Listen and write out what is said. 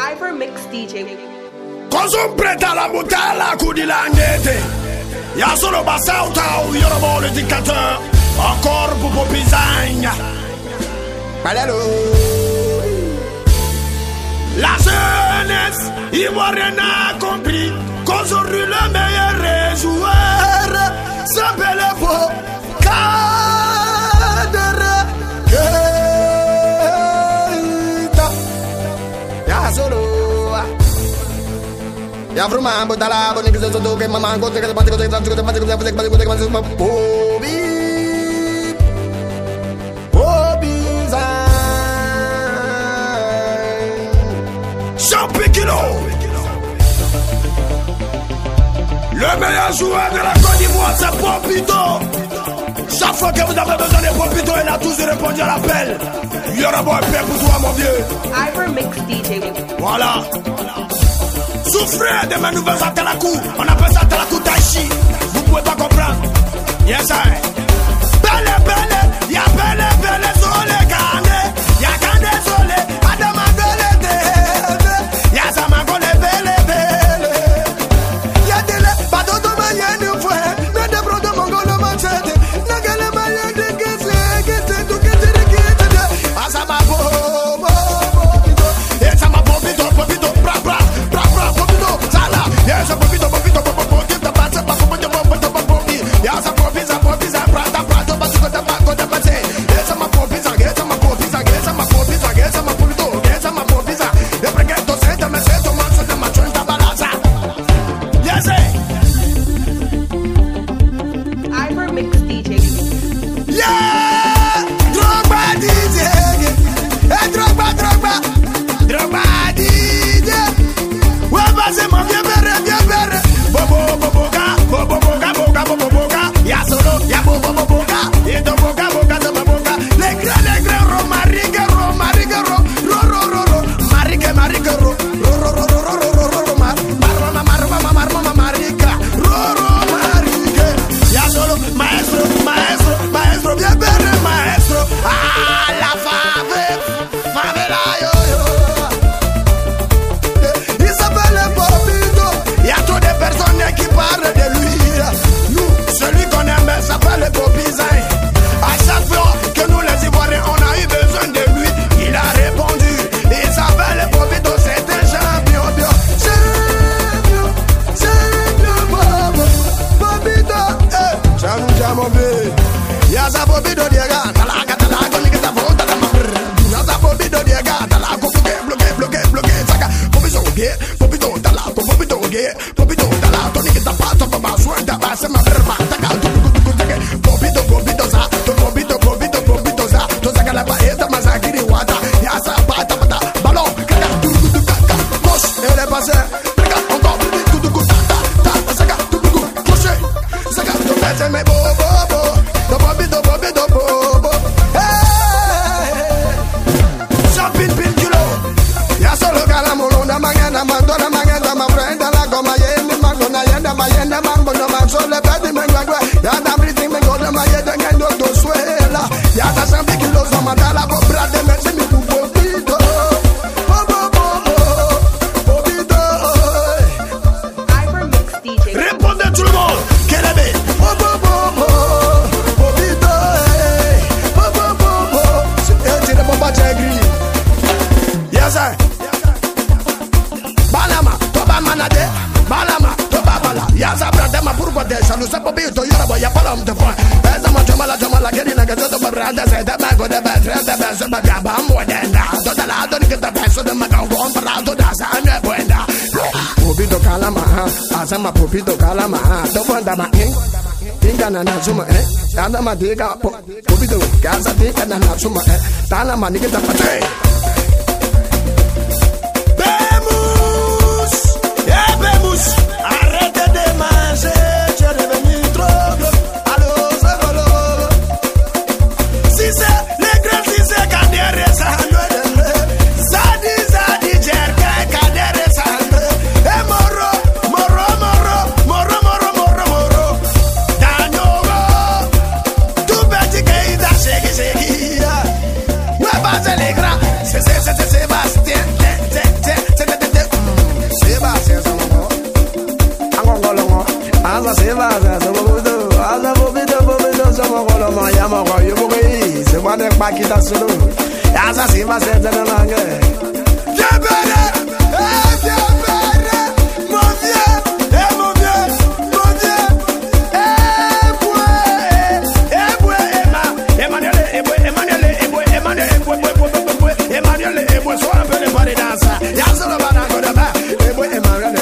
Ivor Mix DJ. Cosa preta la butella di langhete. Y'a solo bassauta ou y'aura bon l'éducateur. Encore pour pisagna. Balalo. La jeunesse, ivoirienne a compris qu'aujourd'hui le meilleur joueur s'appelle Beau Cadre. Y'a solo. Y'a vraiment beau la bonne église de que maman côté que le bâtiment le meilleur joueur de la Côte d'Ivoire, c'est Popito. Chaque fois que vous avez besoin de Popito, il a toujours répondu à l'appel. Il y aura bon paix pour toi, mon vieux. Ivor Mix DJ. Voilà. Souffrez de mes nouvelles Atalakou. On appelle ça Atalakou Taichi. Vous pouvez pas comprendre. Yes, I. Belle, belle, y'a belle, belle, sole, gane. Y'a gane, sole, adama, belle, belle. Y'a sama, gole, belle, belle. Y'a dele, pas d'autre manière de faire. Ne débrouille de mon golo, manchette. Ne gale, manière de gueule, gueule, tout gueule, gueule. Asama, bobo, popito. Et sama, popito, popito, bra, bra, bra, bra, popito. Sala, yes, popito, popito, popito. Give the pass, popito, popito, popito. Yes, popito, popito, prata, prata, popito, popito, popito. Yes, sama, popito, yes, sama, popito, yes, sama, popito, yes, sama, popito, yes, sama, popito. Eu preguento, senta, me sento, manso, de macho, esta balaza. Yes, Ivor Mix DJ. yeah, Drogba DJ, Drogba, Drogba, Drogba DJ. Ouais, vas-y, mon vieux béré, bobo, boboga, bobo, boga, boga, bobo, boga. Y'a solo, y'a bobo, boboga, et de boga, boga, de boboga. Les grands, ro, marigue, ro, marigue, ro, ro, ro, ro, ro, marigue, marigue, ro, ro, ro, ro, ro, ro, ro, ro, ro, ro, marma, marma, marma, marica, ro, ro, marigue. Y'a solo, maestro, maestro, maestro, bien béré, maestro. Ah, la favela, yo, yo. Il s'appelle Popito. Il y a trop de personnes qui parlent de lui. Nous, celui qu'on aime s'appelle Popizan. À chaque fois que nous les Ivoiriens, on a eu besoin de lui, il a répondu. Il s'appelle Popito, c'est un champion. Champion, champion, Popito. Champion, mon vieux. Y'a sa Popito, Diega. Talaga, talaga, nigga, ta faute, ta mamre. Y'a sa Popito, Diega. Talaga, bloqué, bloqué, saca. Popito, gay, Popito, talaga, Popito, gay. Popito, talaga, tonique, ta pato, papa, soin, ta base, ma verba, taca, Popito, Popito, sa, Popito, Popito, Popito, sa, to saca la paeta, masakiri, wata. Y'a sa pata, pata, ballon, kaka, kaka, moche, et les passeurs, kaka, encore plus vite, ta, saca, crochet, saca, to pèse, mais bobo, to Popito, Popito, bobo, Champin, pin, kilo. Y'a solo calamolo, na mangena, mandona, mangena, ma prenda la goma, yende, mangona, yenda, mayenda, mangono, manzole, pedi, mengwengwe. Y'a da breathing, mengona, mayenda, ngendo, do suela. Y'a da sambi, kilo, zomadala, bobra, de mersi, mi pu, Popito. Popito. Ivor Mix DJ. Répondez tout le monde, quel est bé? Popito, c'est le bomba gris. Yes, sir. Balama, toba manade, balama, toba bala. Yasa brada ma pour boter, ça nous a pas bien, y'a pas y'a pas l'homme de point. Esa jamala, gerina, que todo brada, c'est de mago de bête, de bête, ma gaba, modena. Toda la donne que ta peso de magango, on parle de ça, ne buena. Popito calama, asama Popito calama, topanda ma Tinga na zuma, Tana ma diga, Popito, casa tinga na zuma, Tana ma nigga da pate. Arrête de manger, tu es devenu trop gros. Allô, c'est volo. Si c'est les grands, si c'est Kadere, ça ne Zadi, Jerka, Kadere, ça ne. Et Moro. Danyogo, tout petit Keïda, Sheki. Ouais, pas les grands, c'est kita solo. Ya ça si va c'est de langue. Diabere, diabere, mon vieux, mon vieux, mon vieux. Emmanuel, Emmanuel, sois un peu le pas de danse. Ya solo va dans le bas. Emmanuel.